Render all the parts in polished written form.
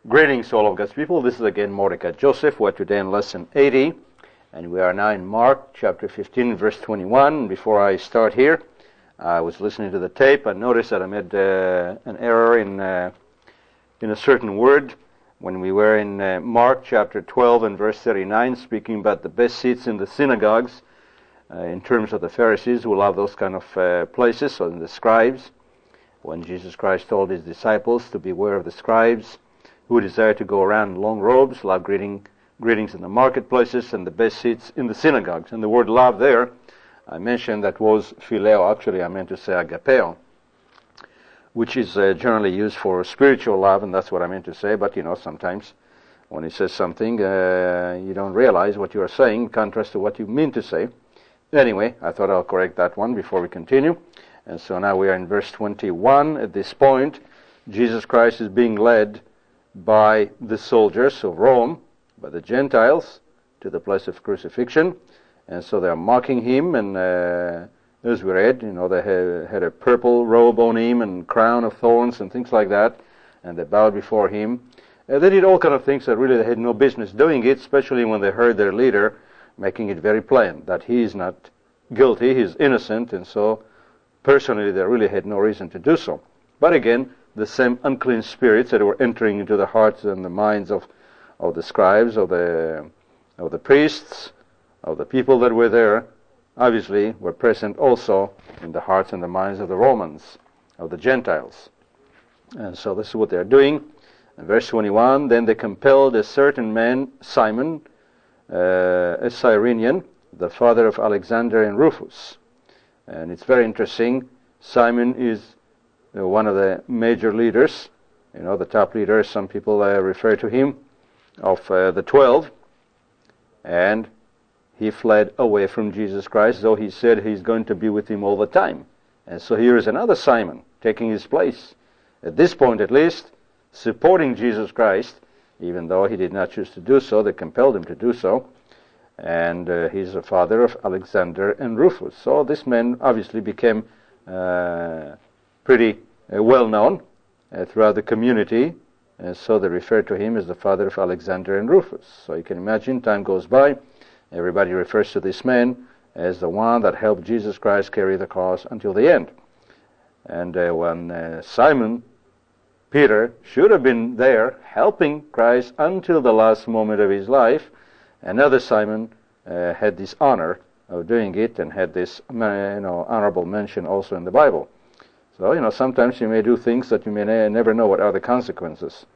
Greetings to all of God's people. This is again Mordecai Joseph. We're today in lesson 80, and we are now in Mark chapter 15, verse 21. Before I start here, I was listening to the tape and noticed that I made an error in a certain word when we were in Mark chapter 12 and verse 39, speaking about the best seats in the synagogues in terms of the Pharisees who love those kind of places, so in the scribes. When Jesus Christ told his disciples to beware of the scribes, who desire to go around in long robes, love greetings in the marketplaces, and the best seats in the synagogues. And the word love there, I mentioned that was phileo. Actually, I meant to say agapeo, which is generally used for spiritual love, and that's what I meant to say. But, sometimes when he says something, you don't realize what you are saying in contrast to what you mean to say. Anyway, I thought I'll correct that one before we continue. And so now we are in verse 21. At this point, Jesus Christ is being led by the soldiers of Rome, by the Gentiles, to the place of crucifixion. And so they're mocking him, and as we read, they had a purple robe on him and crown of thorns and things like that, and they bowed before him. They did all kind of things that really they had no business doing it, especially when they heard their leader making it very plain that he is not guilty, he's innocent, and so personally they really had no reason to do so. But again, the same unclean spirits that were entering into the hearts and the minds of the scribes, of the priests, of the people that were there, obviously were present also in the hearts and the minds of the Romans, of the Gentiles. And so this is what they're doing. In verse 21, then they compelled a certain man, Simon, a Cyrenian, the father of Alexander and Rufus. And it's very interesting. Simon is one of the major leaders, the top leader, some people refer to him, of the 12, and he fled away from Jesus Christ, though he said he's going to be with him all the time. And so here is another Simon taking his place, at this point at least, supporting Jesus Christ, even though he did not choose to do so. They compelled him to do so, and he's the father of Alexander and Rufus. So this man obviously became pretty well known throughout the community, and so they refer to him as the father of Alexander and Rufus. So you can imagine, time goes by, everybody refers to this man as the one that helped Jesus Christ carry the cross until the end. And when Simon Peter should have been there helping Christ until the last moment of his life, another Simon had this honor of doing it and had this honorable mention also in the Bible. So, sometimes you may do things that you may never know what are the consequences.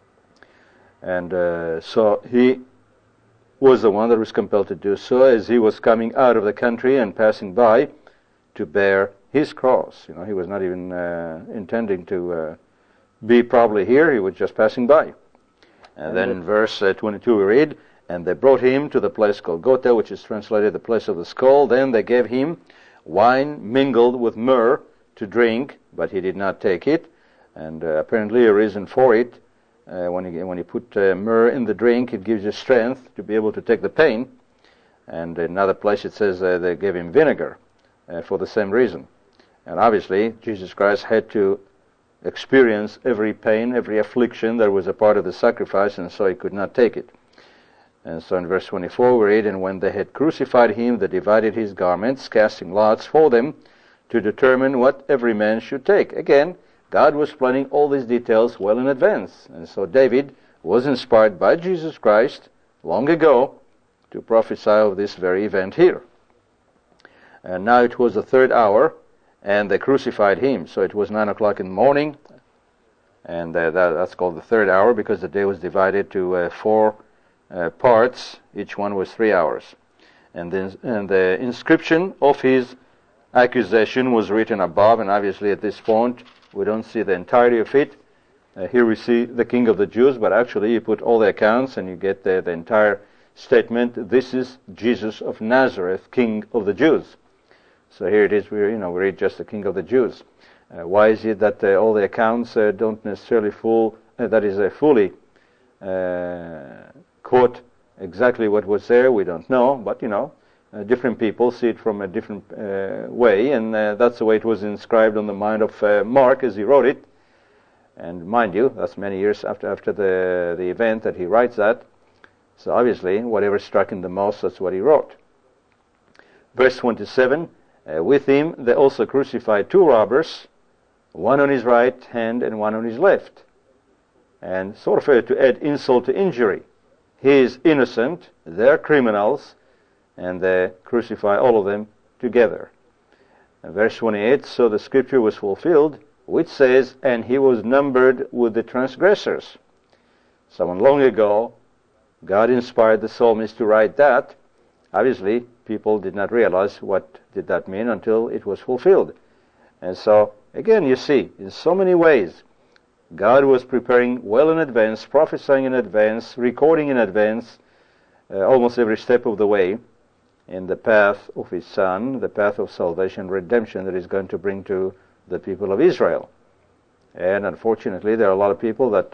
And so he was the one that was compelled to do so as he was coming out of the country and passing by to bear his cross. He was not even intending to be probably here. He was just passing by. And then in verse 22 we read, and they brought him to the place called Golgotha, which is translated the place of the skull. Then they gave him wine mingled with myrrh to drink, but he did not take it. And apparently a reason for it, when you put myrrh in the drink, it gives you strength to be able to take the pain. And in another place it says they gave him vinegar for the same reason. And obviously Jesus Christ had to experience every pain, every affliction that was a part of the sacrifice, and so he could not take it. And so in verse 24 we read, and when they had crucified him, they divided his garments, casting lots for them, to determine what every man should take. Again, God was planning all these details well in advance. And so David was inspired by Jesus Christ long ago to prophesy of this very event here. And now it was the third hour, and they crucified him. So it was 9 o'clock in the morning, and that's called the third hour because the day was divided to 4 parts. Each one was 3 hours. And the inscription of his accusation was written above, and obviously at this point we don't see the entirety of it. Here we see the King of the Jews, but actually you put all the accounts and you get the entire statement. This is Jesus of Nazareth, King of the Jews. So here it is. We read just the King of the Jews. Why is it that all the accounts don't necessarily fully quote exactly what was there? We don't know, but different people see it from a different way, and that's the way it was inscribed on the mind of Mark as he wrote it. And mind you, that's many years after the event that he writes that. So obviously, whatever struck him the most, that's what he wrote. Verse 27, with him they also crucified 2 robbers, one on his right hand and one on his left. And sort of to add insult to injury. He is innocent, they're criminals, and they crucify all of them together. And verse 28, so the scripture was fulfilled, which says, and he was numbered with the transgressors. Someone long ago, God inspired the psalmist to write that. Obviously, people did not realize what did that mean until it was fulfilled. And so, again, you see, in so many ways, God was preparing well in advance, prophesying in advance, recording in advance, almost every step of the way in the path of His Son, the path of salvation, redemption that He's going to bring to the people of Israel. And unfortunately, there are a lot of people that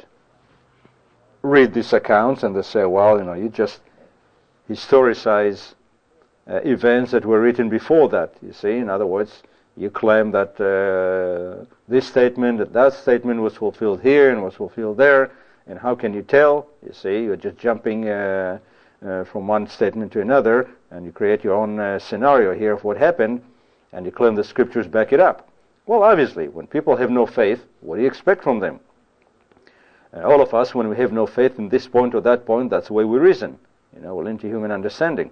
read these accounts and they say, well, you just historicize events that were written before that. You see, in other words, you claim that this statement, that statement was fulfilled here and was fulfilled there, and how can you tell? You see, you're just jumping from one statement to another, and you create your own scenario here of what happened, and you claim the scriptures back it up. Well, obviously, when people have no faith, what do you expect from them? All of us, when we have no faith in this point or that point, that's the way we reason. We're into human understanding.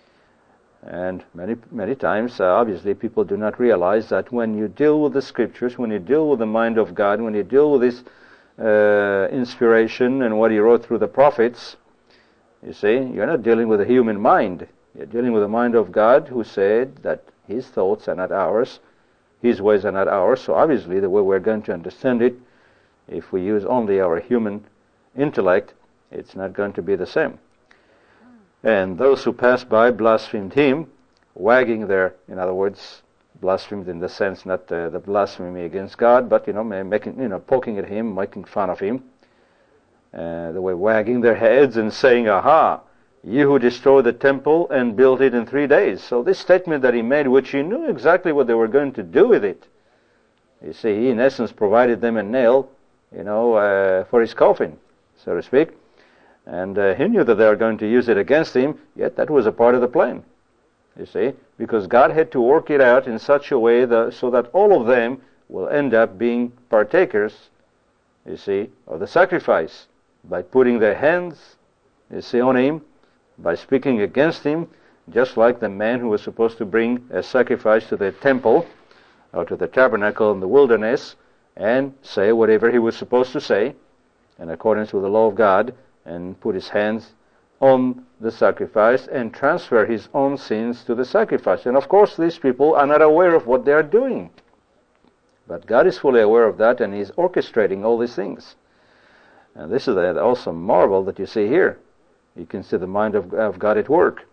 And many times, obviously, people do not realize that when you deal with the scriptures, when you deal with the mind of God, when you deal with His inspiration and what He wrote through the prophets, you see, you're not dealing with a human mind. You're dealing with the mind of God, who said that His thoughts are not ours, His ways are not ours. So obviously, the way we're going to understand it, if we use only our human intellect, it's not going to be the same. And those who passed by blasphemed Him, wagging their, in other words, blasphemed in the sense not the blasphemy against God, but making, poking at Him, making fun of Him. They were wagging their heads and saying, "Aha! You who destroyed the temple and built it in 3 days." So this statement that He made, which He knew exactly what they were going to do with it. You see, He in essence provided them a nail, for His coffin, so to speak. And He knew that they were going to use it against Him, yet that was a part of the plan. You see, because God had to work it out in such a way so that all of them will end up being partakers, you see, of the sacrifice, by putting their hands, you see, on Him, by speaking against Him, just like the man who was supposed to bring a sacrifice to the temple, or to the tabernacle in the wilderness, and say whatever he was supposed to say, in accordance with the law of God, and put his hands on the sacrifice and transfer his own sins to the sacrifice. And of course, these people are not aware of what they are doing. But God is fully aware of that, and He's orchestrating all these things. And this is the awesome marvel that you see here. You can see the mind of God at work.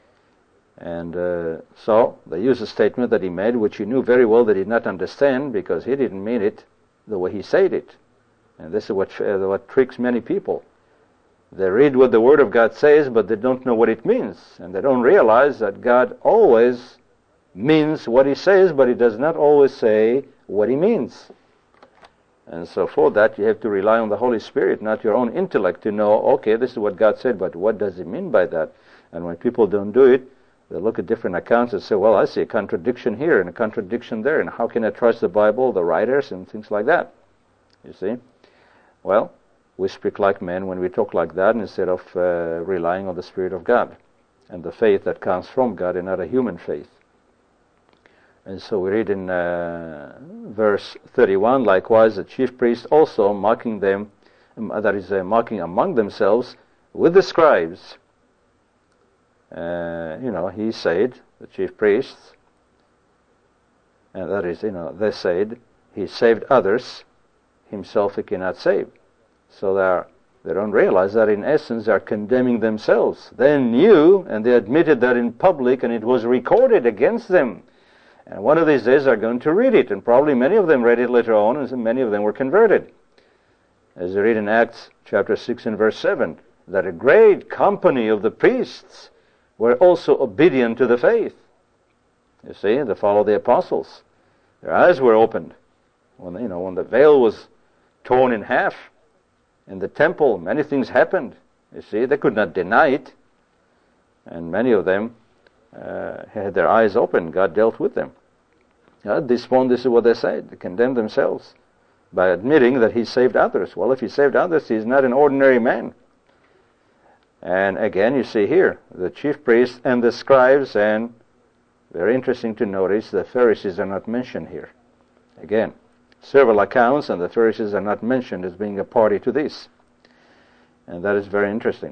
And so they use a statement that He made, which He knew very well they did not understand, because He didn't mean it the way He said it. And this is what tricks many people. They read what the Word of God says, but they don't know what it means. And they don't realize that God always means what He says, but He does not always say what He means. And so for that, you have to rely on the Holy Spirit, not your own intellect, to know, okay, this is what God said, but what does He mean by that? And when people don't do it, they look at different accounts and say, well, I see a contradiction here and a contradiction there, and how can I trust the Bible, the writers, and things like that? You see? Well, we speak like men when we talk like that, instead of relying on the Spirit of God and the faith that comes from God and not a human faith. And so we read in verse 31, likewise the chief priests also mocking them, that is, mocking among themselves with the scribes. He said, the chief priests, and that is, they said, He saved others, Himself He cannot save. So they don't realize that in essence they are condemning themselves. They knew, and they admitted that in public, and it was recorded against them. And one of these days they're going to read it, and probably many of them read it later on, and many of them were converted. As we read in Acts chapter 6 and verse 7, that a great company of the priests were also obedient to the faith. You see, they followed the apostles. Their eyes were opened. When the veil was torn in half. In the temple, many things happened. You see, they could not deny it. And many of them had their eyes open. God dealt with them. At this point, this is what they said. They condemned themselves by admitting that he saved others. Well, if he saved others, he's not an ordinary man. And again, you see here, the chief priests and the scribes, and very interesting to notice, the Pharisees are not mentioned here. Again, several accounts, and the Pharisees are not mentioned as being a party to this. And that is very interesting.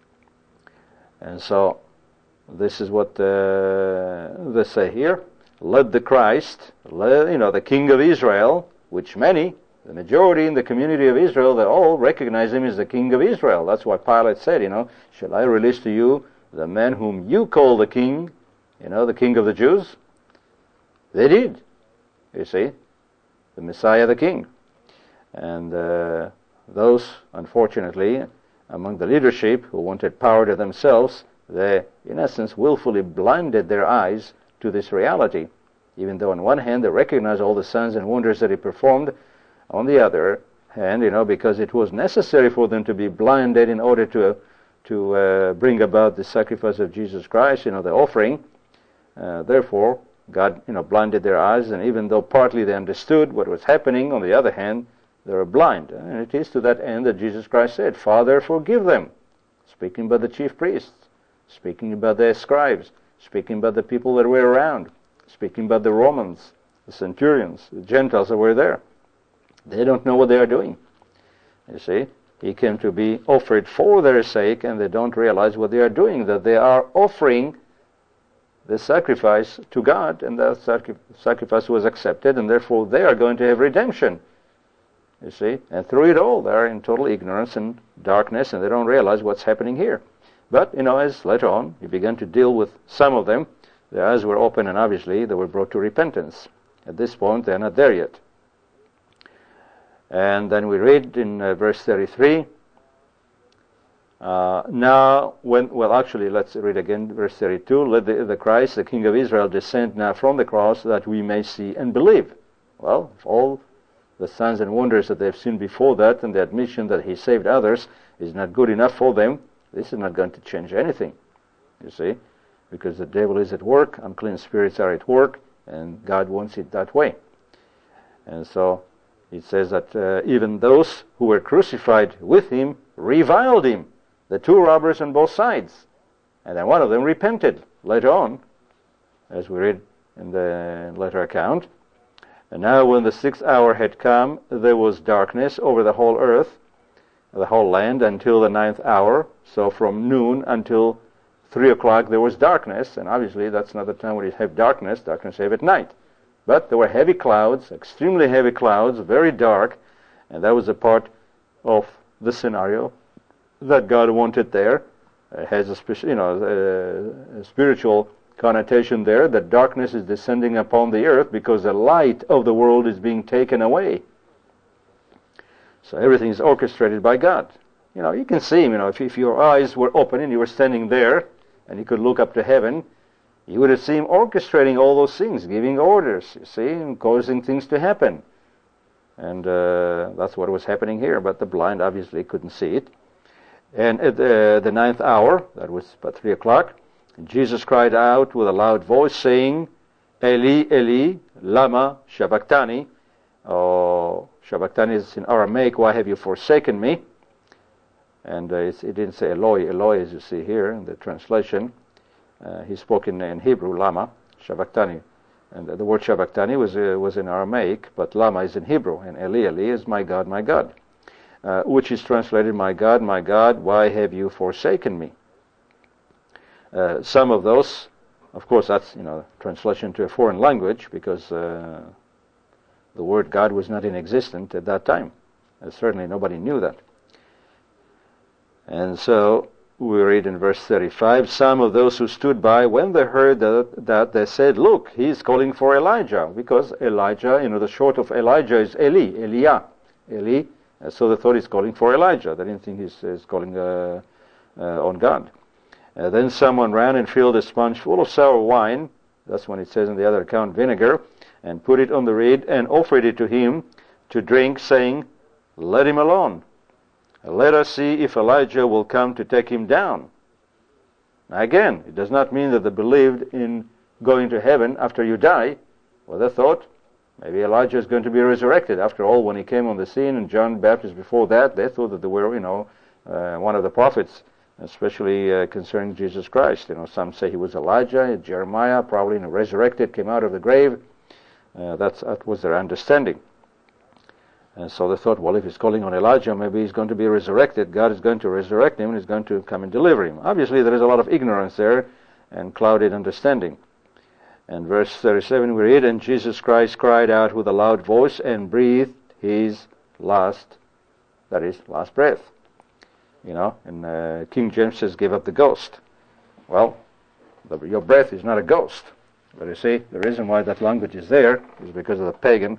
And so, this is what they say here. Let the Christ, the King of Israel, which many, the majority in the community of Israel, they all recognize him as the King of Israel. That's why Pilate said, shall I release to you the man whom you call the King, the King of the Jews? They did, you see, the Messiah, the King. And those, unfortunately, among the leadership who wanted power to themselves, they, in essence, willfully blinded their eyes to this reality. Even though on one hand they recognize all the signs and wonders that he performed, on the other hand, because it was necessary for them to be blinded in order to bring about the sacrifice of Jesus Christ, the offering. Therefore, God, blinded their eyes, and even though partly they understood what was happening, on the other hand, they were blind. And it is to that end that Jesus Christ said, Father, forgive them. Speaking about the chief priests, speaking about their scribes, speaking about the people that were around, speaking about the Romans, the centurions, the Gentiles that were there. They don't know what they are doing. You see, he came to be offered for their sake, and they don't realize what they are doing, that they are offering the sacrifice to God, and that sacrifice was accepted, and therefore they are going to have redemption. You see, and through it all, they are in total ignorance and darkness, and they don't realize what's happening here. But, as later on, he began to deal with some of them, their eyes were open, and obviously they were brought to repentance. At this point, they're not there yet. And then we read in verse 33, let's read again verse 32. Let the Christ, the King of Israel, descend now from the cross that we may see and believe. Well, if all the signs and wonders that they've seen before that and the admission that he saved others is not good enough for them, this is not going to change anything, you see, because the devil is at work, unclean spirits are at work, and God wants it that way. And so it says that even those who were crucified with him reviled him, the two robbers on both sides. And then one of them repented later on, as we read in the later account. And now when the 6th hour had come, there was darkness over the whole earth, the whole land, until the 9th hour. So from noon until 3 o'clock there was darkness, and obviously that's not the time when you have darkness. Darkness you have at night. But there were heavy clouds, extremely heavy clouds, very dark, and that was a part of the scenario that God wanted there. It has a spiritual connotation there, that darkness is descending upon the earth because the light of the world is being taken away. So everything is orchestrated by God. You can see him, if your eyes were open and you were standing there and you could look up to heaven, you would have seen him orchestrating all those things, giving orders, you see, and causing things to happen. And that's what was happening here, but the blind obviously couldn't see it. And at the 9th hour, that was about 3 o'clock, Jesus cried out with a loud voice, saying, Eli, Eli, lama sabachthani. Sabachthani is in Aramaic, why have you forsaken me? And it didn't say Eloi, Eloi, as you see here in the translation. He spoke in Hebrew, lama, sabachthani. And the word sabachthani was in Aramaic, but lama is in Hebrew, and Eli, Eli is my God, which is translated, my God, why have you forsaken me? Some of those, of course, that's translation to a foreign language, because the word God was not in existence at that time. Certainly nobody knew that. And so we read in verse 35, some of those who stood by, when they heard that, they said, look, he's calling for Elijah, because Elijah, the short of Elijah is Eli, so they thought he's calling for Elijah. They didn't think he's calling on God. Then someone ran and filled a sponge full of sour wine, that's when it says in the other account vinegar, and put it on the reed and offered it to him to drink, saying, Let him alone. Let us see if Elijah will come to take him down. Now again, it does not mean that they believed in going to heaven after you die. Well, they thought maybe Elijah is going to be resurrected. After all, when he came on the scene, and John the Baptist before that, they thought that they were, one of the prophets, especially concerning Jesus Christ. Some say he was Elijah, Jeremiah, probably resurrected, came out of the grave. That was their understanding. And so they thought, well, if he's calling on Elijah, maybe he's going to be resurrected. God is going to resurrect him and he's going to come and deliver him. Obviously, there is a lot of ignorance there and clouded understanding. And verse 37 we read, and Jesus Christ cried out with a loud voice and breathed his last breath. And King James says, give up the ghost. Well, your breath is not a ghost. But you see, the reason why that language is there is because of the pagan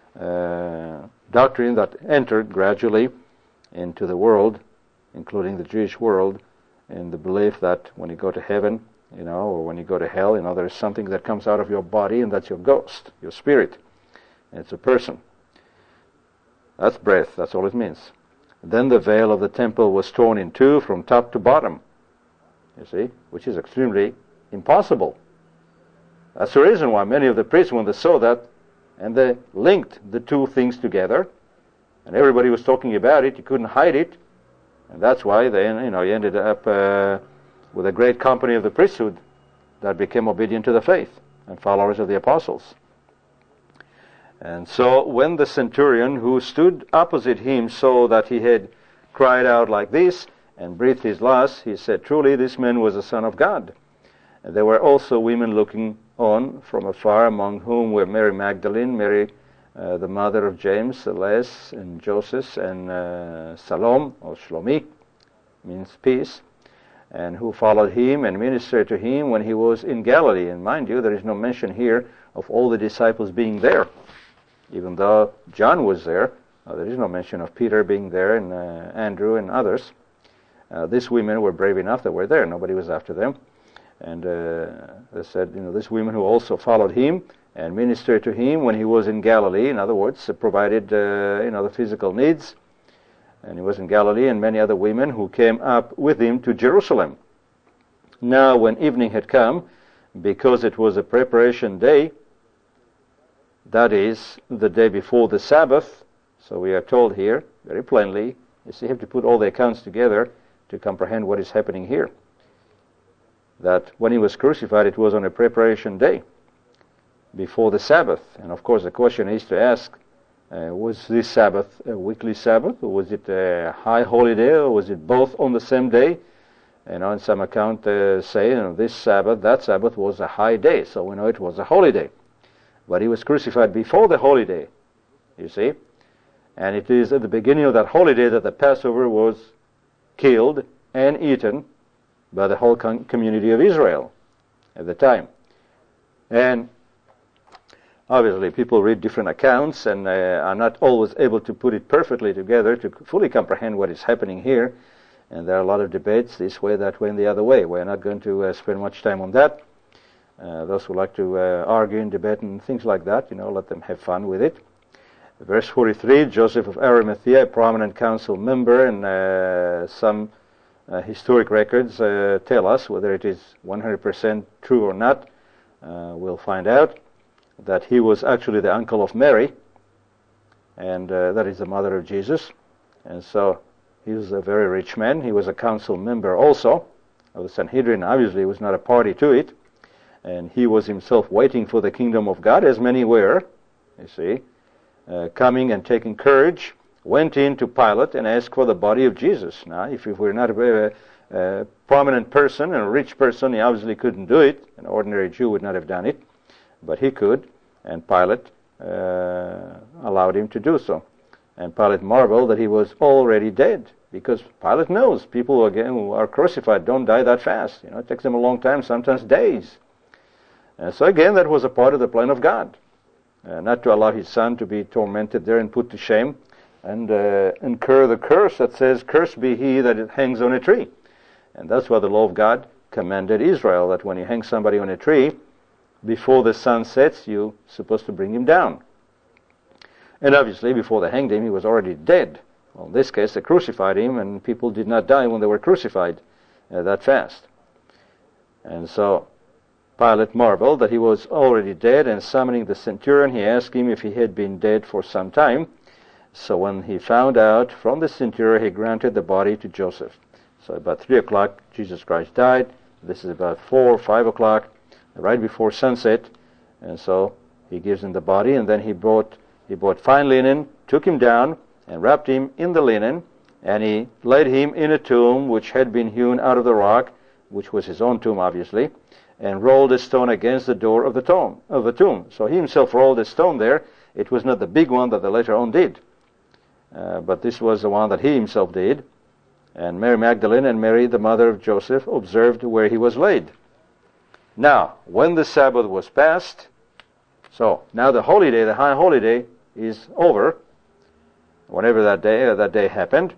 doctrine that entered gradually into the world, including the Jewish world, in the belief that when you go to heaven, or when you go to hell, there is something that comes out of your body, and that's your ghost, your spirit. And it's a person. That's breath, that's all it means. Then the veil of the temple was torn in two from top to bottom, you see, which is extremely impossible. That's the reason why many of the priests, when they saw that, and they linked the two things together, and everybody was talking about it, you couldn't hide it, and that's why then, you ended up with a great company of the priesthood that became obedient to the faith and followers of the apostles. And so when the centurion who stood opposite him saw that he had cried out like this and breathed his last, he said, truly this man was a son of God. And there were also women looking on from afar, among whom were Mary Magdalene, Mary the mother of James, Celeste, and Joseph, and Salome, or Shlomi, means peace, and who followed him and ministered to him when he was in Galilee. And mind you, there is no mention here of all the disciples being there. Even though John was there, there is no mention of Peter being there, and Andrew and others. These women were brave enough that were there. Nobody was after them. And they said, these women who also followed him and ministered to him when he was in Galilee, in other words, provided, the physical needs. And he was in Galilee, and many other women who came up with him to Jerusalem. Now, when evening had come, because it was a preparation day, that is, the day before the Sabbath, so we are told here, very plainly, you have to put all the accounts together to comprehend what is happening here. That when he was crucified, it was on a preparation day before the Sabbath. And of course the question is to ask, was this Sabbath a weekly Sabbath, or was it a high holiday, or was it both on the same day? And on some account say, this Sabbath, that Sabbath was a high day, so we know it was a holiday. But he was crucified before the holiday, you see. And it is at the beginning of that holiday that the Passover was killed and eaten by the whole community of Israel at the time. And obviously people read different accounts and are not always able to put it perfectly together to fully comprehend what is happening here. And there are a lot of debates this way, that way, and the other way. We're not going to spend much time on that. Those who like to argue and debate and things like that, let them have fun with it. Verse 43, Joseph of Arimathea, a prominent council member, and some historic records tell us whether it is 100% true or not. We'll find out that he was actually the uncle of Mary, and that is the mother of Jesus. And so he was a very rich man. He was a council member also of the Sanhedrin. Obviously, he was not a party to it. And he was himself waiting for the kingdom of God, as many were, you see, coming and taking courage, went in to Pilate and asked for the body of Jesus. Now, if he were not a prominent person and a rich person, he obviously couldn't do it. An ordinary Jew would not have done it, but he could, and Pilate allowed him to do so. And Pilate marveled that he was already dead, because Pilate knows people who are crucified don't die that fast. It takes them a long time, sometimes days. So again, that was a part of the plan of God, not to allow his son to be tormented there and put to shame and incur the curse that says, "Cursed be he that hangs on a tree." And that's why the law of God commanded Israel, that when you hang somebody on a tree, before the sun sets, you're supposed to bring him down. And obviously, before they hanged him, he was already dead. Well, in this case, they crucified him, and people did not die when they were crucified that fast. And so Pilate marveled that he was already dead, and summoning the centurion, he asked him if he had been dead for some time. So when he found out from the centurion, he granted the body to Joseph. So about 3 o'clock, Jesus Christ died. This is about 4 or 5 o'clock, right before sunset. And so he gives him the body, and then he bought fine linen, took him down, and wrapped him in the linen, and he laid him in a tomb which had been hewn out of the rock, which was his own tomb, obviously, and rolled a stone against the door of the tomb. So he himself rolled a stone there. It was not the big one that they later on did, but this was the one that he himself did. And Mary Magdalene and Mary, the mother of Joseph, observed where he was laid. Now, when the Sabbath was past, so now the holy day, the high holy day, is over. Whenever that day happened,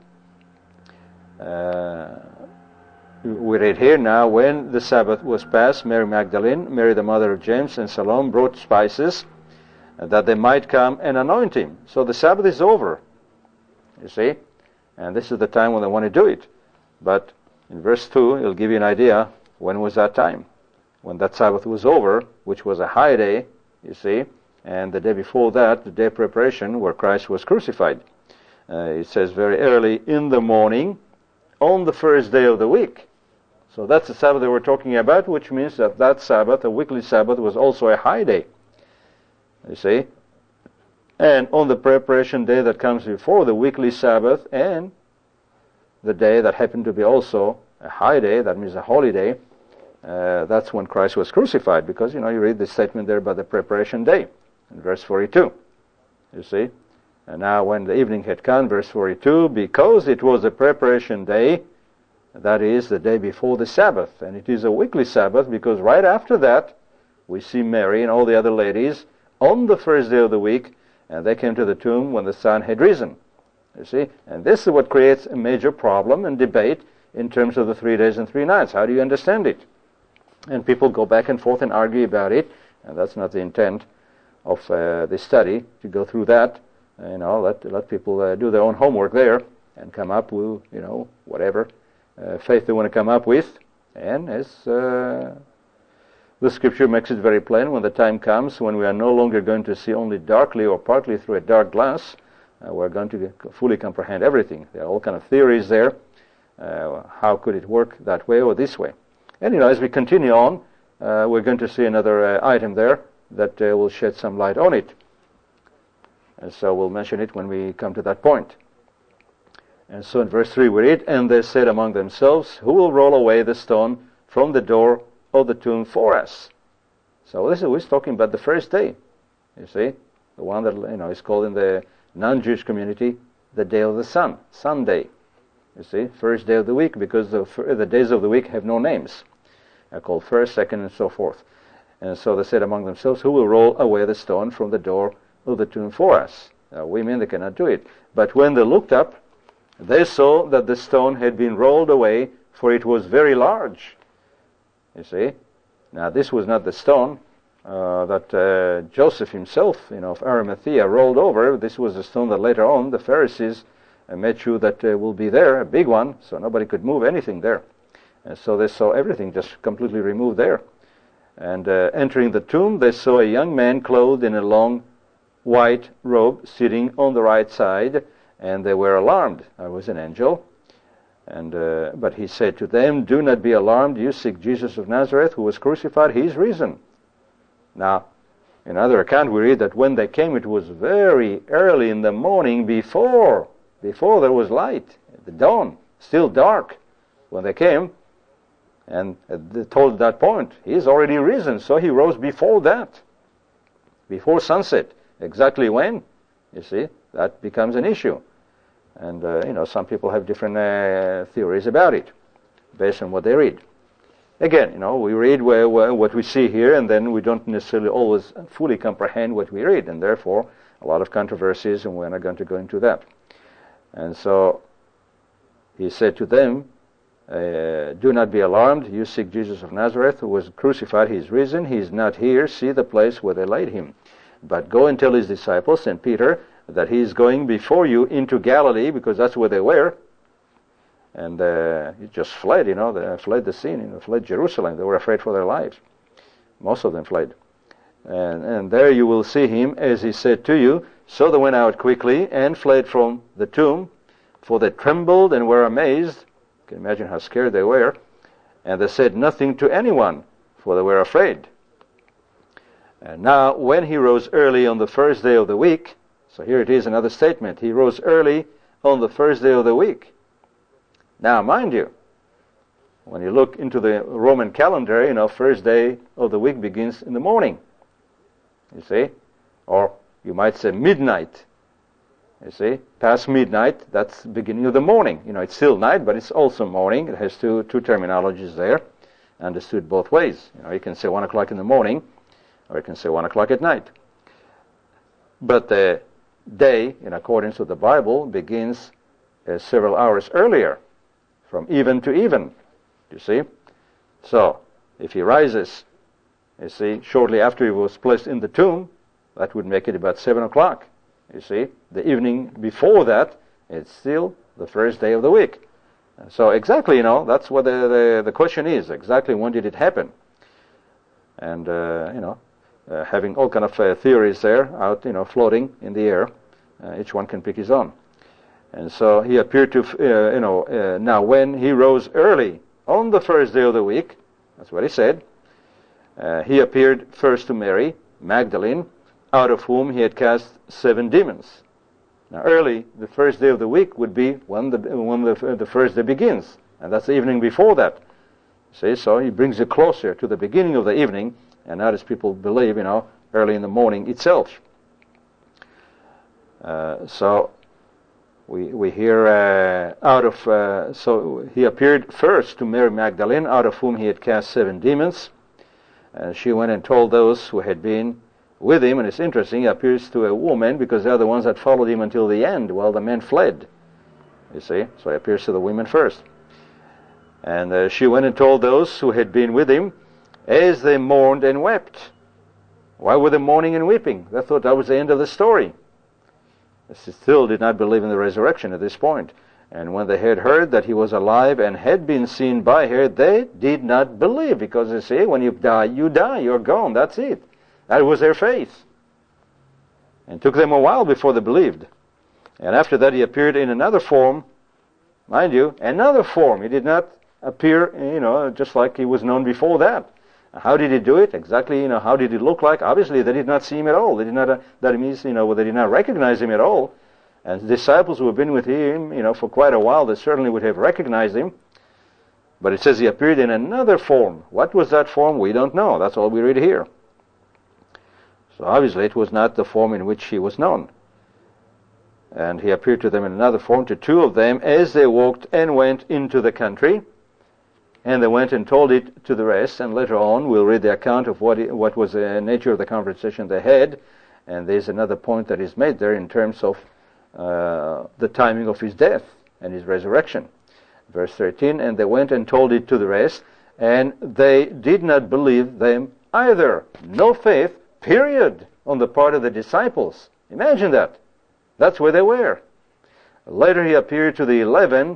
we read here now, when the Sabbath was past, Mary Magdalene, Mary the mother of James, and Salome brought spices that they might come and anoint him. So the Sabbath is over, you see, and this is the time when they want to do it. But in verse 2, it'll give you an idea when was that time, when that Sabbath was over, which was a high day, you see, and the day before that, the day of preparation, where Christ was crucified. It says very early in the morning, on the first day of the week. So that's the Sabbath that we're talking about, which means that that Sabbath, a weekly Sabbath, was also a high day. You see? And on the preparation day that comes before the weekly Sabbath, and the day that happened to be also a high day, that means a holy day, that's when Christ was crucified, because, you read the statement there about the preparation day, in verse 42. You see? And now when the evening had come, verse 42, because it was the preparation day, that is the day before the Sabbath, and it is a weekly Sabbath, because right after that, we see Mary and all the other ladies on the first day of the week, and they came to the tomb when the sun had risen. You see? And this is what creates a major problem and debate in terms of the 3 days and 3 nights. How do you understand it? And people go back and forth and argue about it, and that's not the intent of this study, to go through that. Let people do their own homework there and come up with, whatever faith they want to come up with. And as the Scripture makes it very plain, when the time comes when we are no longer going to see only darkly or partly through a dark glass, we're going to fully comprehend everything. There are all kind of theories there. How could it work that way or this way? And, as we continue on, we're going to see another item there that will shed some light on it. And so we'll mention it when we come to that point. And so in verse 3 we read, and they said among themselves, who will roll away the stone from the door of the tomb for us? So this is talking about the first day. You see, the one that is called in the non-Jewish community the day of the sun, Sunday. You see, first day of the week, because the days of the week have no names. They're called first, second, and so forth. And so they said among themselves, who will roll away the stone from the door of the tomb for us? We mean they cannot do it. But when they looked up, they saw that the stone had been rolled away, for it was very large. You see? Now this was not the stone that Joseph himself, of Arimathea, rolled over. This was a stone that later on the Pharisees made sure that will be there, a big one, so nobody could move anything there. And so they saw everything just completely removed there. And entering the tomb, they saw a young man clothed in a long white robe sitting on the right side, and they were alarmed. It was an angel. And but he said to them, do not be alarmed. You seek Jesus of Nazareth, who was crucified. He is risen. Now, in another account, we read that when they came, it was very early in the morning, before there was light, the dawn, still dark, when they came. And they told at that point, he is already risen. So he rose before that, before sunset. Exactly when, you see, that becomes an issue. And, some people have different theories about it, based on what they read. Again, we read what we see here, and then we don't necessarily always fully comprehend what we read, and therefore a lot of controversies, and we're not going to go into that. And so he said to them, do not be alarmed. You seek Jesus of Nazareth, who was crucified. He is risen. He is not here. See the place where they laid him. But go and tell his disciples and Peter that he's going before you into Galilee, because that's where they were. And he just fled, they fled the scene, fled Jerusalem. They were afraid for their lives. Most of them fled. And there you will see him, as he said to you. So they went out quickly and fled from the tomb, for they trembled and were amazed. You can imagine how scared they were. And they said nothing to anyone, for they were afraid. And now, when he rose early on the first day of the week, so here it is, another statement. He rose early on the first day of the week. Now, mind you, when you look into the Roman calendar, first day of the week begins in the morning. You see? Or you might say midnight. You see? Past midnight, that's the beginning of the morning. It's still night, but it's also morning. It has two terminologies there, understood both ways. You can say 1 o'clock in the morning, or you can say 1 o'clock at night. But the day, in accordance with the Bible, begins several hours earlier, from even to even. You see? So, if he rises, you see, shortly after he was placed in the tomb, that would make it about 7 o'clock. You see? The evening before that, it's still the first day of the week. So exactly, that's what the question is. Exactly when did it happen? And, having all kind of theories there out, floating in the air. Each one can pick his own. And so he appeared to, now when he rose early on the first day of the week, that's what he said, he appeared first to Mary Magdalene, out of whom he had cast 7 demons. Now early, the first day of the week would be when the first day begins, and that's the evening before that. See, so he brings it closer to the beginning of the evening, and not as people believe, early in the morning itself. So we hear so he appeared first to Mary Magdalene, out of whom he had cast 7 demons. She went and told those who had been with him, and it's interesting, he appears to a woman because they're the ones that followed him until the end while the men fled. You see, so he appears to the women first. And she went and told those who had been with him as they mourned and wept. Why were they mourning and weeping? They thought that was the end of the story. They still did not believe in the resurrection at this point. And when they had heard that he was alive and had been seen by her, they did not believe, because they say, when you die, you're gone, that's it. That was their faith. And it took them a while before they believed. And after that he appeared in another form, mind you, another form. He did not appear, just like he was known before that. How did he do it? Exactly, how did he look like? Obviously, they did not see him at all. They did not, that means, they did not recognize him at all. And the disciples who have been with him, for quite a while, they certainly would have recognized him. But it says he appeared in another form. What was that form? We don't know. That's all we read here. So obviously, it was not the form in which he was known. And he appeared to them in another form, to 2 of them, as they walked and went into the country. And they went and told it to the rest, and later on we'll read the account of what was the nature of the conversation they had. And there's another point that is made there in terms of the timing of his death and his resurrection. Verse 13, and they went and told it to the rest, and they did not believe them either. No faith, period, on the part of the disciples. Imagine that. That's where they were. Later he appeared to the 11.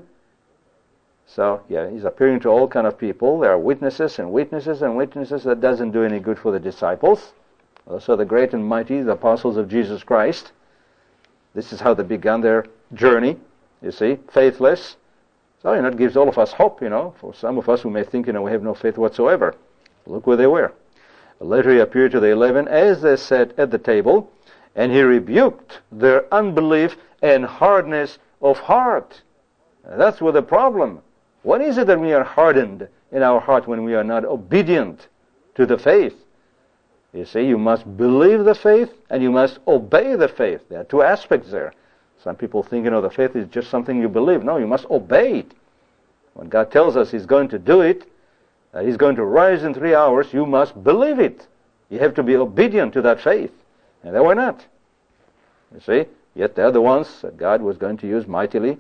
So, he's appearing to all kind of people. There are witnesses and witnesses and witnesses. That doesn't do any good for the disciples. Also the great and mighty, the apostles of Jesus Christ. This is how they began their journey, you see, faithless. So, it gives all of us hope, for some of us who may think, we have no faith whatsoever. Look where they were. Later he appeared to the 11 as they sat at the table, and he rebuked their unbelief and hardness of heart. That's where the problem. What is it that we are hardened in our heart when we are not obedient to the faith? You see, you must believe the faith and you must obey the faith. There are 2 aspects there. Some people think, the faith is just something you believe. No, you must obey it. When God tells us He's going to do it, He's going to rise in 3 hours, you must believe it. You have to be obedient to that faith. And they were not. You see, yet they're the ones that God was going to use mightily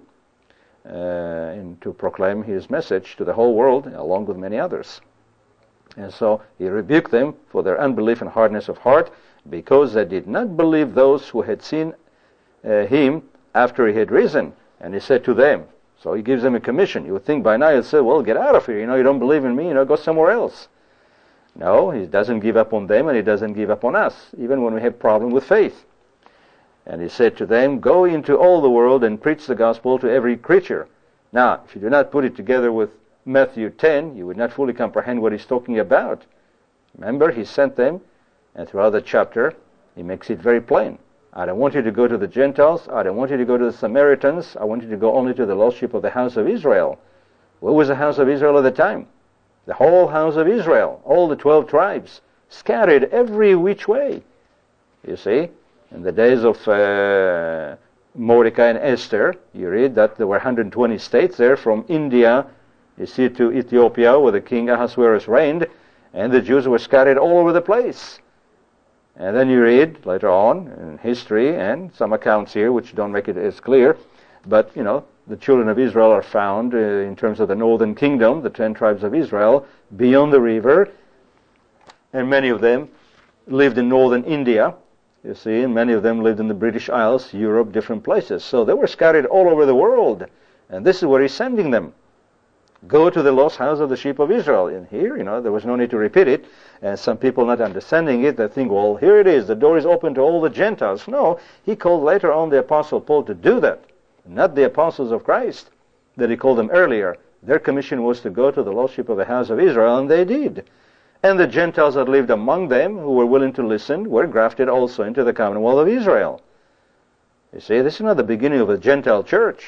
to proclaim His message to the whole world, along with many others. And so He rebuked them for their unbelief and hardness of heart, because they did not believe those who had seen him after he had risen. And he said to them, so he gives them a commission. You would think by now he'd say, well, get out of here. You don't believe in me, go somewhere else. No, he doesn't give up on them, and he doesn't give up on us, even when we have problem with faith. And he said to them, go into all the world and preach the gospel to every creature. Now, if you do not put it together with Matthew 10, you would not fully comprehend what he's talking about. Remember, he sent them, and throughout the chapter, he makes it very plain. I don't want you to go to the Gentiles. I don't want you to go to the Samaritans. I want you to go only to the lost sheep of the house of Israel. What was the house of Israel at the time? The whole house of Israel, all the 12 tribes, scattered every which way. You see, in the days of Mordecai and Esther, you read that there were 120 states there, from India, you see, to Ethiopia, where the king Ahasuerus reigned, and the Jews were scattered all over the place. And then you read later on in history and some accounts here which don't make it as clear, but the children of Israel are found in terms of the northern kingdom, the 10 tribes of Israel, beyond the river, and many of them lived in northern India, you see, and many of them lived in the British Isles, Europe, different places. So they were scattered all over the world, and this is where he's sending them. Go to the lost house of the sheep of Israel. And here, there was no need to repeat it. And some people not understanding it, they think, well, here it is. The door is open to all the Gentiles. No, he called later on the Apostle Paul to do that. Not the apostles of Christ that he called them earlier. Their commission was to go to the lost sheep of the house of Israel, and they did. And the Gentiles that lived among them, who were willing to listen, were grafted also into the commonwealth of Israel. You see, this is not the beginning of a Gentile church.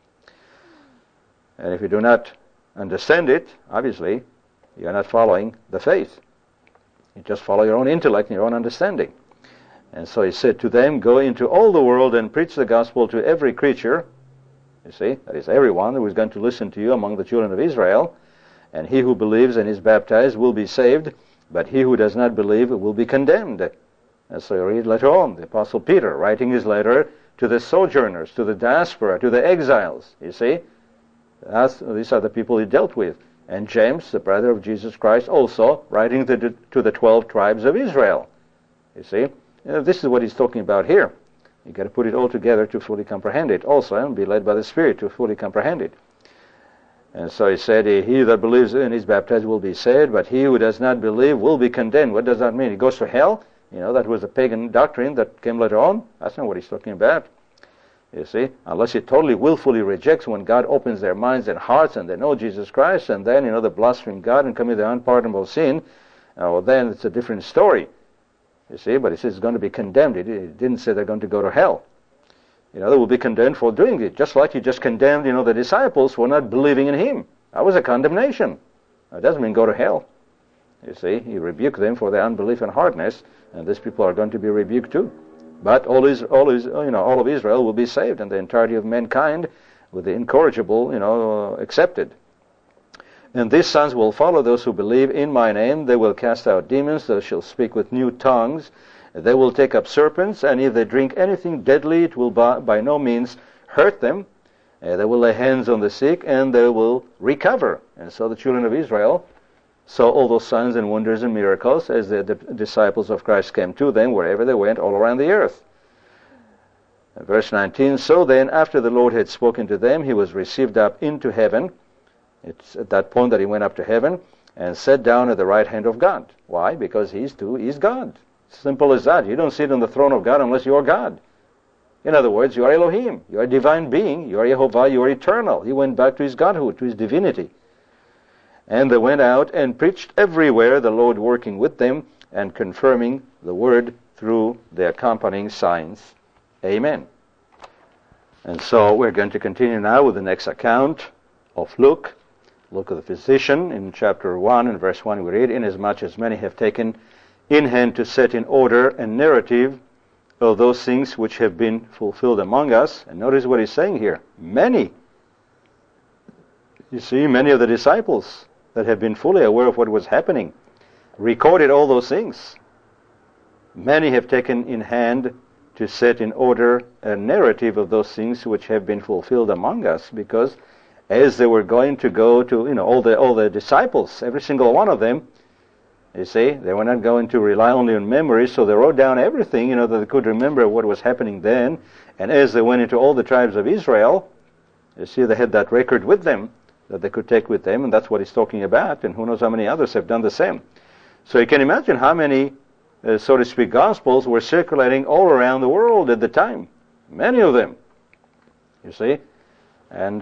And if you do not understand it, obviously, you are not following the faith. You just follow your own intellect and your own understanding. And so he said to them, go into all the world and preach the gospel to every creature. You see, that is everyone who is going to listen to you among the children of Israel. And he who believes and is baptized will be saved, but he who does not believe will be condemned. And so you read later on, the Apostle Peter writing his letter to the sojourners, to the diaspora, to the exiles. You see, these are the people he dealt with. And James, the brother of Jesus Christ, also writing to the 12 tribes of Israel. You see, this is what he's talking about here. You've got to put it all together to fully comprehend it also, and be led by the Spirit to fully comprehend it. And so he said, he that believes and is baptized will be saved, but he who does not believe will be condemned. What does that mean? He goes to hell? That was a pagan doctrine that came later on. That's not what he's talking about. You see, unless he totally willfully rejects when God opens their minds and hearts and they know Jesus Christ, and then, they blaspheme God and commit the unpardonable sin, well, then it's a different story. You see, but he says it's going to be condemned. He didn't say they're going to go to hell. They will be condemned for doing it, just like he just condemned, the disciples for not believing in him. That was a condemnation. It doesn't mean go to hell. You see, he rebuked them for their unbelief and hardness, and these people are going to be rebuked too. But all of Israel will be saved, and the entirety of mankind, with the incorrigible, accepted. And these signs will follow those who believe in my name. They will cast out demons. They shall speak with new tongues. They will take up serpents, and if they drink anything deadly, it will by no means hurt them. They will lay hands on the sick, and they will recover. And so the children of Israel saw all those signs and wonders and miracles as the disciples of Christ came to them wherever they went all around the earth. Verse 19, so then, after the Lord had spoken to them, he was received up into heaven. It's at that point that he went up to heaven and sat down at the right hand of God. Why? Because he's God. Simple as that. You don't sit on the throne of God unless you are God. In other words, you are Elohim. You are a divine being. You are Yehovah. You are eternal. He went back to his godhood, to his divinity. And they went out and preached everywhere, the Lord working with them and confirming the word through the accompanying signs. Amen. And so we're going to continue now with the next account of Luke. Luke of the physician. In chapter 1 and verse 1 we read, inasmuch as many have taken in hand to set in order a narrative of those things which have been fulfilled among us. And notice what he's saying here. Many. You see, many of the disciples that have been fully aware of what was happening recorded all those things. Many have taken in hand to set in order a narrative of those things which have been fulfilled among us, because as they were going to go to, all the disciples, every single one of them, you see, they were not going to rely only on memory, so they wrote down everything, that they could remember what was happening then, And as they went into all the tribes of Israel, you see, they had that record with them that they could take with them, and that's what he's talking about, and who knows how many others have done the same. So you can imagine how many, so to speak, Gospels were circulating all around the world at the time. Many of them, you see. And,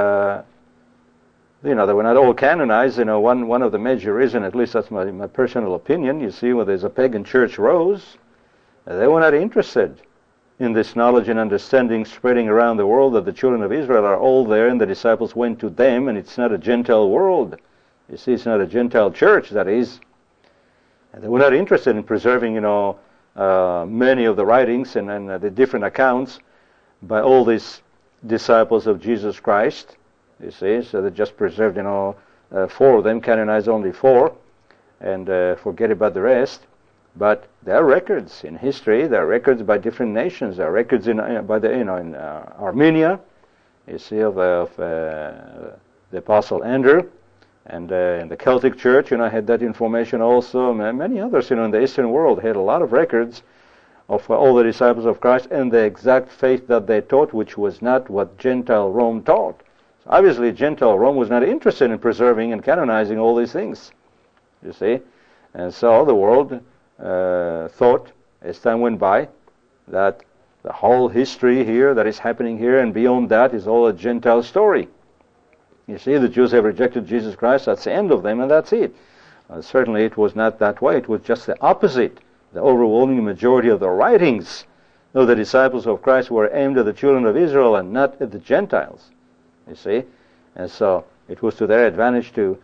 they were not all canonized. One of the major reasons, at least that's my personal opinion, you see, when there's a pagan church rose, they were not interested in this knowledge and understanding spreading around the world that the children of Israel are all there and the disciples went to them, and it's not a Gentile world. You see, it's not a Gentile church, that is. And they were not interested in preserving, many of the writings and the different accounts by all these disciples of Jesus Christ. You see, so they just preserved, 4 of them, canonized only 4, and forget about the rest. But there are records in history. There are records by different nations. There are records in Armenia. You see, of the Apostle Andrew, and in the Celtic Church, had that information also. Many others, in the Eastern world had a lot of records of all the disciples of Christ and the exact faith that they taught, which was not what Gentile Rome taught. So obviously, Gentile Rome was not interested in preserving and canonizing all these things. You see, and so the world thought, as time went by, that the whole history here that is happening here and beyond that is all a Gentile story. You see, the Jews have rejected Jesus Christ, that's the end of them, and that's it. Certainly it was not that way. It was just the opposite. The overwhelming majority of the writings of the disciples of Christ were aimed at the children of Israel and not at the Gentiles. You see? And so it was to their advantage to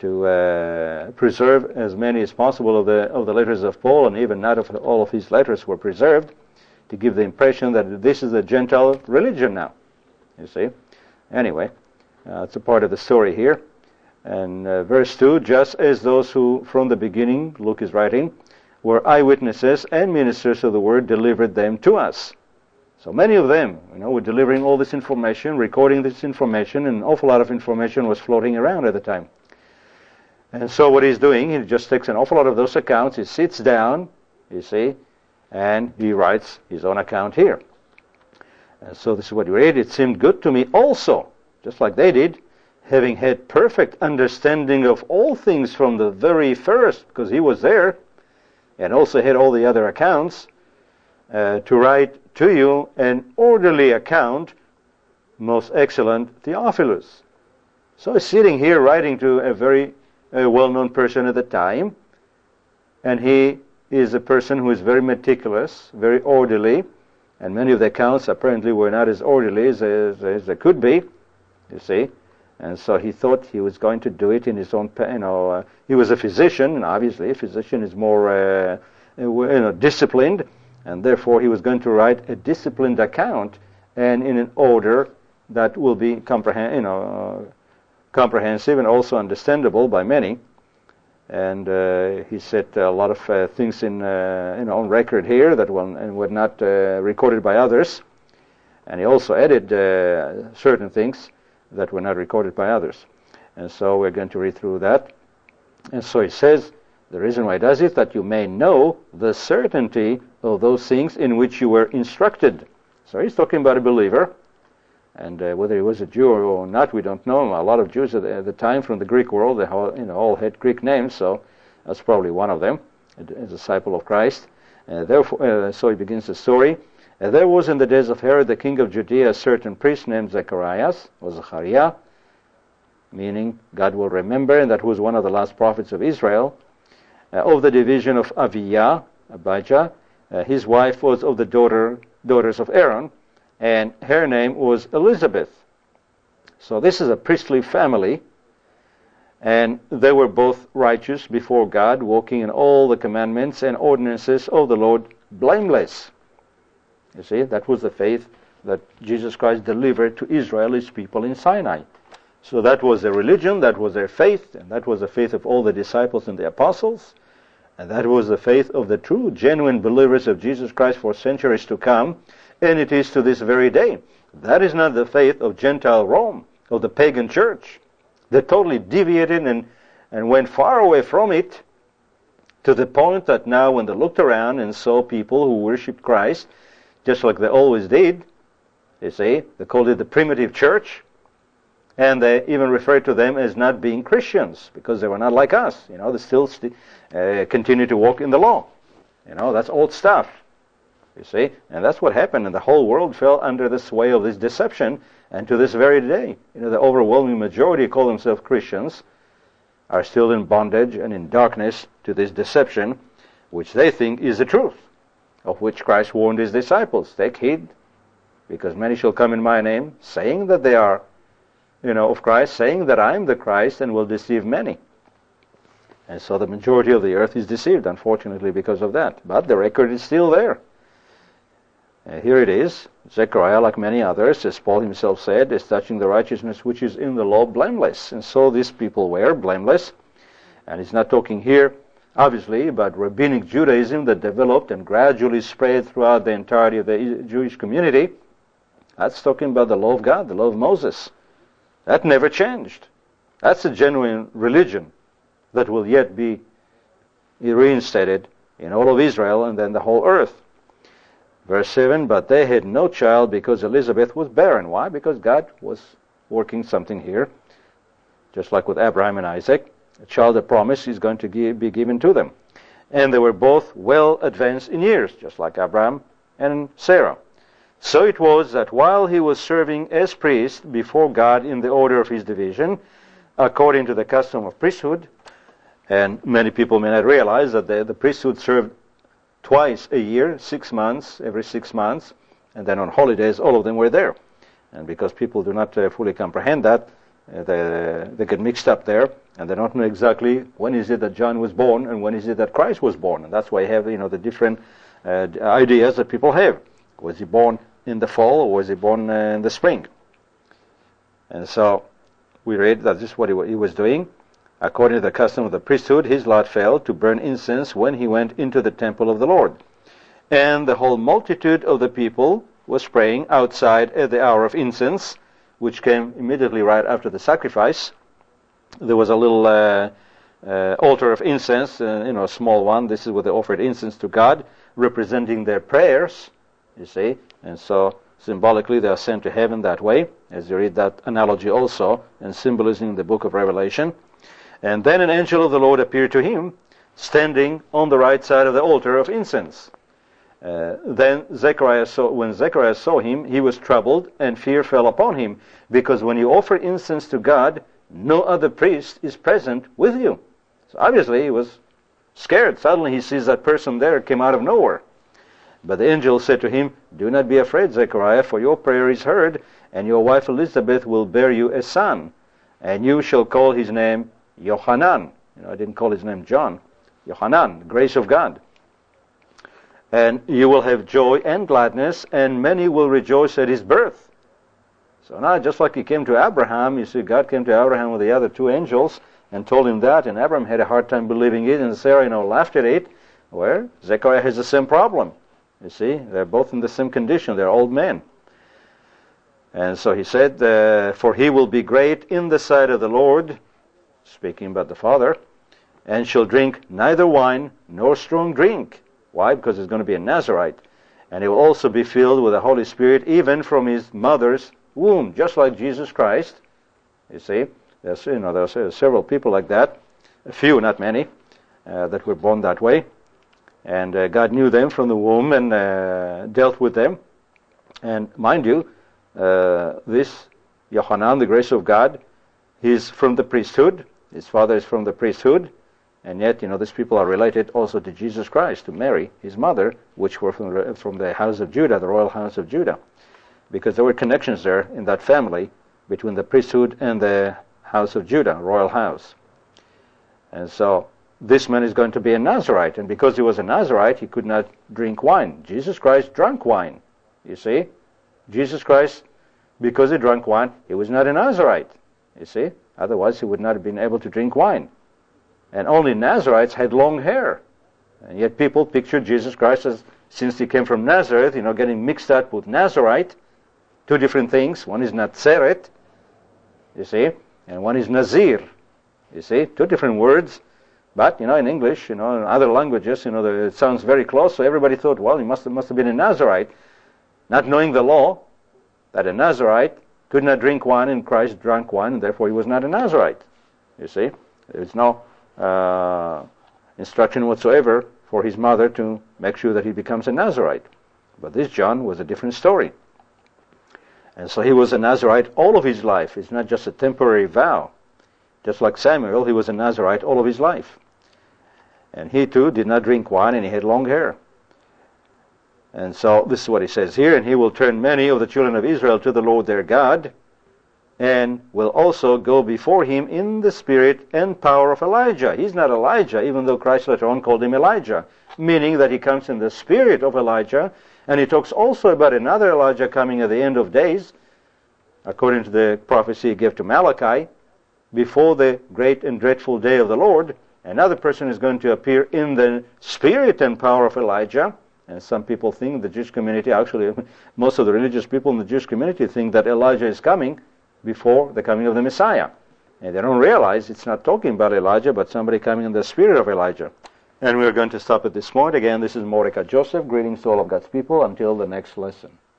preserve as many as possible of the letters of Paul, and even not of all of his letters were preserved, to give the impression that this is a Gentile religion now. You see? Anyway, it's a part of the story here. And verse 2, just as those who from the beginning, Luke is writing, were eyewitnesses and ministers of the word, delivered them to us. So many of them, were delivering all this information, recording this information, and an awful lot of information was floating around at the time. And so what he's doing, he just takes an awful lot of those accounts, he sits down, you see, and he writes his own account here. And so this is what you read. It seemed good to me also, just like they did, having had perfect understanding of all things from the very first, because he was there, and also had all the other accounts, to write to you an orderly account, most excellent Theophilus. So he's sitting here writing to a very well-known person at the time, and he is a person who is very meticulous, very orderly, and many of the accounts apparently were not as orderly as they could be, you see. And so he thought he was going to do it in his own, he was a physician, and obviously a physician is more, disciplined, and therefore he was going to write a disciplined account, and in an order that will be comprehensive and also understandable by many. And he said a lot of things on record here that were not recorded by others, and he also added certain things that were not recorded by others. And so we're going to read through that. And so he says, the reason why he does it, that you may know the certainty of those things in which you were instructed. So he's talking about a believer, and whether he was a Jew or not, we don't know. A lot of Jews at the time from the Greek world, they all had Greek names, so that's probably one of them, a disciple of Christ. Therefore, so he begins the story. There was in the days of Herod, the king of Judea, a certain priest named Zacharias, or Zachariah, meaning God will remember, and that was one of the last prophets of Israel, of the division of Abijah. His wife was of the daughters of Aaron, and her name was Elizabeth. So this is a priestly family, and they were both righteous before God, walking in all the commandments and ordinances of the Lord blameless. You see, that was the faith that Jesus Christ delivered to Israel, his people in Sinai. So that was their religion, that was their faith, and that was the faith of all the disciples and the apostles, and that was the faith of the true, genuine believers of Jesus Christ for centuries to come, and it is to this very day. That is not the faith of Gentile Rome, of the pagan church. They totally deviated and went far away from it, to the point that now when they looked around and saw people who worshipped Christ, just like they always did, You see, they called it the primitive church, and they even referred to them as not being Christians because they were not like us. They still continue to walk in the law. That's old stuff. You see, and that's what happened, and the whole world fell under the sway of this deception, and to this very day, the overwhelming majority who call themselves Christians are still in bondage and in darkness to this deception, which they think is the truth, of which Christ warned his disciples. Take heed, because many shall come in my name, saying that they are, of Christ, saying that I am the Christ, and will deceive many. And so the majority of the earth is deceived, unfortunately, because of that. But the record is still there. Here it is. Zechariah, like many others, as Paul himself said, is touching the righteousness which is in the law blameless. And so these people were blameless. And he's not talking here, obviously, about rabbinic Judaism that developed and gradually spread throughout the entirety of the Jewish community. That's talking about the law of God, the law of Moses. That never changed. That's a genuine religion that will yet be reinstated in all of Israel and then the whole earth. Verse 7, but they had no child because Elizabeth was barren. Why? Because God was working something here. Just like with Abraham and Isaac, a child of promise is going to be given to them. And they were both well advanced in years, just like Abraham and Sarah. So it was that while he was serving as priest before God in the order of his division, according to the custom of priesthood, and many people may not realize that the priesthood served twice a year, 6 months, every 6 months, and then on holidays all of them were there. And because people do not fully comprehend that, they get mixed up there, and they don't know exactly when is it that John was born and when is it that Christ was born. And that's why you have the different ideas that people have. Was he born in the fall or was he born in the spring? And so we read that this is what he was doing. According to the custom of the priesthood, his lot fell to burn incense when he went into the temple of the Lord. And the whole multitude of the people was praying outside at the hour of incense, which came immediately right after the sacrifice. There was a little altar of incense, a small one. This is where they offered incense to God, representing their prayers, you see. And so symbolically they are sent to heaven that way, as you read that analogy also, and symbolism in the book of Revelation. And then an angel of the Lord appeared to him, standing on the right side of the altar of incense. Then when Zechariah saw him, he was troubled, and fear fell upon him, because when you offer incense to God, no other priest is present with you. So obviously he was scared. Suddenly he sees that person there came out of nowhere. But the angel said to him, do not be afraid, Zechariah, for your prayer is heard, and your wife Elizabeth will bear you a son, and you shall call his name Yohanan. I didn't call his name John. Yohanan, grace of God. And you will have joy and gladness, and many will rejoice at his birth. So now, just like he came to Abraham, you see, God came to Abraham with the other two angels and told him that, and Abraham had a hard time believing it, and Sarah, laughed at it. Where Zechariah has the same problem. You see, they're both in the same condition. They're old men. And so he said, for he will be great in the sight of the Lord, speaking about the Father, and shall drink neither wine nor strong drink. Why? Because he's going to be a Nazirite. And he will also be filled with the Holy Spirit, even from his mother's womb, just like Jesus Christ. You see, there's several people like that, a few, not many, that were born that way. And God knew them from the womb and dealt with them. And mind you, this Yohanan, the grace of God, he's from the priesthood. His father is from the priesthood. And yet, these people are related also to Jesus Christ, to Mary, his mother, which were from the house of Judah, the royal house of Judah. Because there were connections there in that family between the priesthood and the house of Judah, royal house. And so this man is going to be a Nazirite. And because he was a Nazirite, he could not drink wine. Jesus Christ drank wine. You see? Jesus Christ, because he drank wine, he was not a Nazirite. You see? Otherwise, he would not have been able to drink wine. And only Nazirites had long hair. And yet people pictured Jesus Christ as, since he came from Nazareth, getting mixed up with Nazirite. Two different things. One is Nazareth, you see, and one is Nazir. You see, two different words. But, in English, in other languages, it sounds very close. So everybody thought, well, he must have been a Nazirite, not knowing the law. that a Nazirite could not drink wine, and Christ drank wine, and therefore he was not a Nazirite. You see, there's no instruction whatsoever for his mother to make sure that he becomes a Nazirite. But this John was a different story. And so he was a Nazirite all of his life. It's not just a temporary vow. Just like Samuel, he was a Nazirite all of his life. And he too did not drink wine, and he had long hair. And so this is what he says here, and he will turn many of the children of Israel to the Lord their God, and will also go before him in the spirit and power of Elijah. He's not Elijah, even though Christ later on called him Elijah, meaning that he comes in the spirit of Elijah. And he talks also about another Elijah coming at the end of days, according to the prophecy he gave to Malachi. Before the great and dreadful day of the Lord, another person is going to appear in the spirit and power of Elijah. And some people think, the Jewish community, actually most of the religious people in the Jewish community think that Elijah is coming before the coming of the Messiah. And they don't realize it's not talking about Elijah, but somebody coming in the spirit of Elijah. And we're going to stop at this point. Again, this is Mordecai Joseph. Greetings to all of God's people until the next lesson.